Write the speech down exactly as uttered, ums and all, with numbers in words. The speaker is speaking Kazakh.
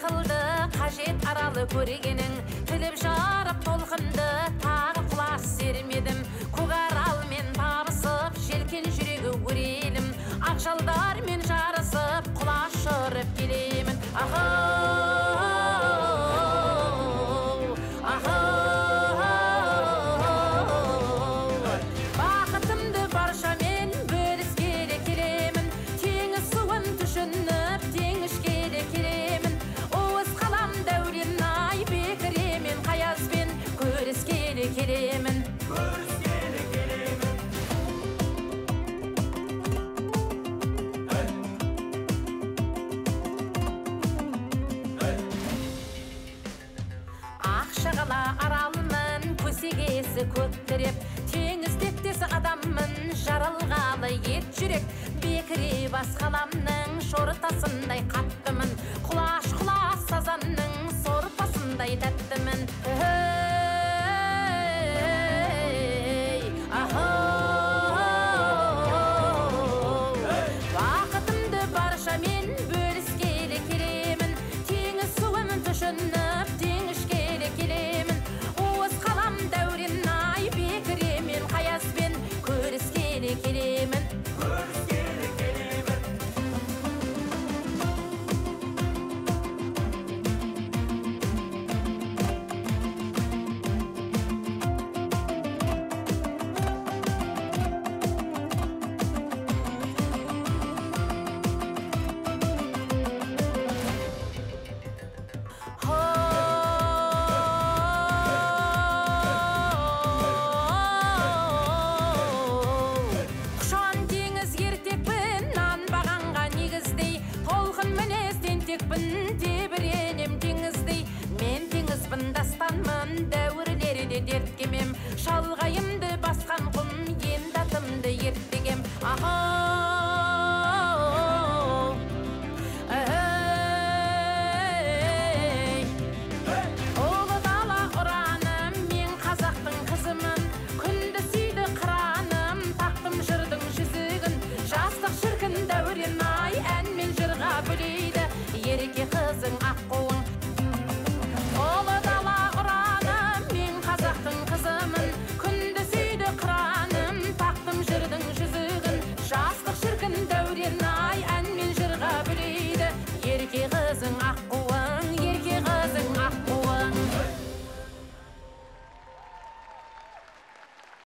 қылды қажет аралы көргенің, тіліп жарып толқынды тағы құлаш сермедім. Көкаралмен табысып желкен жүрегі өрелім, ақжалдармен жарысып құлаш ұрып келемін. Ахо, ахо, бақытымды баршамен бөліскелі келемін, теңіз суын түшініп теңішкелі келемін. Уыз қалам дәурен ай бекіремен қаязбен көріскелі келемін. Ақшағала аралмын көсегесі көктіреп, теңіз тектесі адаммын жаралғалы ет жүрек. Бекіре бас қаламның шортасындай қаттымын, құлаш